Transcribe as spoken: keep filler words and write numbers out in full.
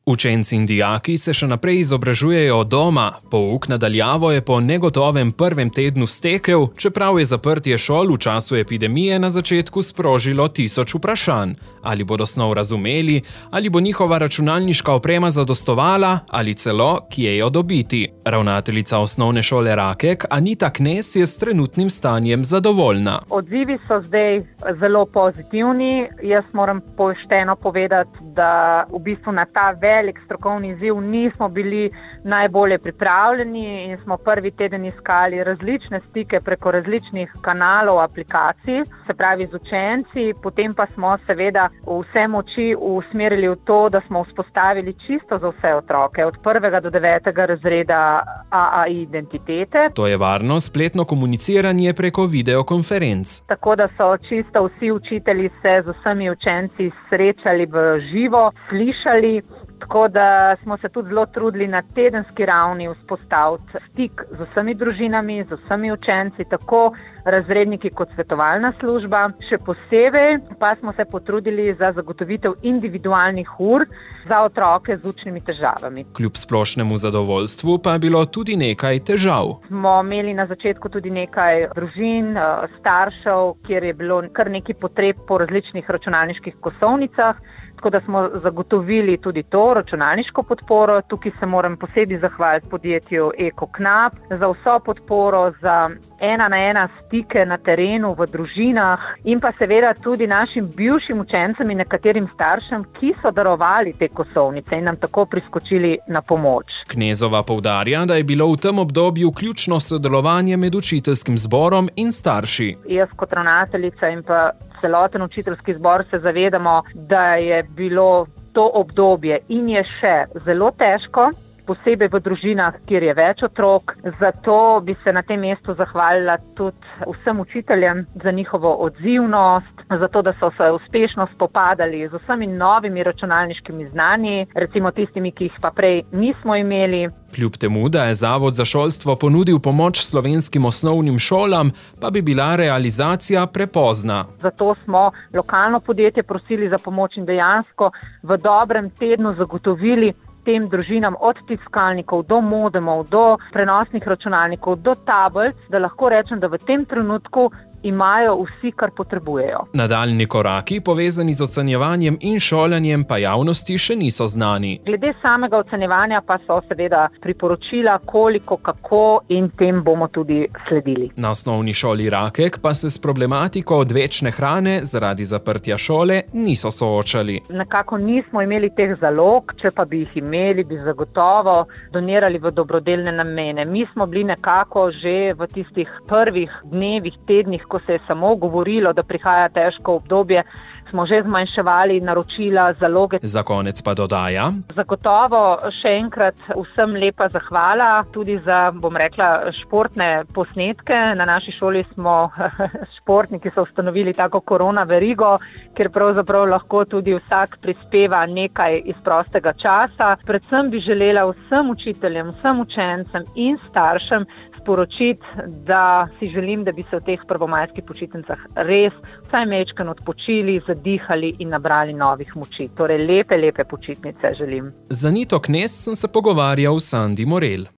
Učenci in dijaki se še naprej izobražujejo doma. Pouk na daljavo je po negotovem prvem tednu stekel, čeprav je zaprtje šol v času epidemije na začetku sprožilo tisoč vprašanj. Ali bodo snov razumeli, ali bo njihova računalniška oprema zadostovala, ali celo, kje jo dobiti. Ravnateljica osnovne šole Rakek, Anita Knez, je s trenutnim stanjem zadovoljna. Odzivi so zdaj zelo pozitivni. Jaz moram pošteno povedati, da v bistvu na ta velik strokovni izziv nismo bili najbolje pripravljeni in smo prvi teden iskali različne stike preko različnih kanalov, aplikacij, se pravi z učenci, potem pa smo seveda vse moči usmerili v to, da smo vzpostavili čisto za vse otroke, od prvega do devetega razreda A A I identitete. To je varno spletno komuniciranje preko videokonferenc. Tako da so čisto vsi učitelji se z vsemi učenci srečali v živo, slišali. Tako da smo se tudi zelo trudili na tedenski ravni vzpostaviti stik z vsemi družinami, z vsemi učenci, tako razredniki kot svetovalna služba. Še posebej pa smo se potrudili za zagotovitev individualnih ur za otroke z učnimi težavami. Kljub splošnemu zadovoljstvu pa je bilo tudi nekaj težav. Smo imeli na začetku tudi nekaj družin, staršev, kjer je bilo kar nekaj potreb po različnih računalniških kosovnicah. Tako da smo zagotovili tudi to računalniško podporo. Tukaj se moram posebej zahvaliti podjetju EcoKnap za vso podporo, za ena na ena stike na terenu, v družinah in pa seveda tudi našim bivšim učencem in nekaterim staršem, ki so darovali te kosovnice in nam tako priskočili na pomoč. Knezova poudarja, da je bilo v tem obdobju ključno sodelovanje med učiteljskim zborom in starši. Jaz kot ravnateljica in pa celoten učiteljski zbor se zavedamo, da je bilo to obdobje in je še zelo težko, posebej v družinah, kjer je več otrok. Zato bi se na tem mestu zahvalila tudi vsem učiteljem za njihovo odzivnost, zato da so se uspešno spopadali z vsemi novimi računalniškimi znanji, recimo tistimi, ki jih pa prej nismo imeli. Kljub temu, da je Zavod za šolstvo ponudil pomoč slovenskim osnovnim šolam, pa bi bila realizacija prepozna. Zato smo lokalno podjetje prosili za pomoč in dejansko v dobrem tednu zagotovili tem družinam od tiskalnikov do modemov, do prenosnih računalnikov, do tablic, da lahko rečem, da v tem trenutku imajo vsi, kar potrebujejo. Nadaljnji koraki, povezani z ocenjevanjem in šolanjem, pa javnosti še niso znani. Glede samega ocenjevanja pa so seveda priporočila, koliko, kako in tem bomo tudi sledili. Na osnovni šoli Rakek pa se s problematiko odvečne hrane zaradi zaprtja šole niso soočali. Nekako nismo imeli teh zalog, če pa bi jih imeli, bi zagotovo donirali v dobrodelne namene. Mi smo bili nekako že v tistih prvih dnevih, tednih, ko se je samo govorilo, da prihaja težko obdobje, smo že zmanjševali naročila, zaloge. Za konec pa dodaja: Zagotovo še enkrat vsem lepa zahvala, tudi za, bom rekla, športne posnetke. Na naši šoli smo športniki so ustanovili tako korona verigo, kjer pravzaprav lahko tudi vsak prispeva nekaj iz prostega časa. Predvsem bi želela vsem učiteljem, vsem učencem in staršem sporočiti, da si želim, da bi se v teh prvomajskih počitnicah res vsaj majčkeno odpočili, zadihali in nabrali novih moči. Torej lepe, lepe počitnice želim. Z Anito Knez sem se pogovarjal s Sandi Morel.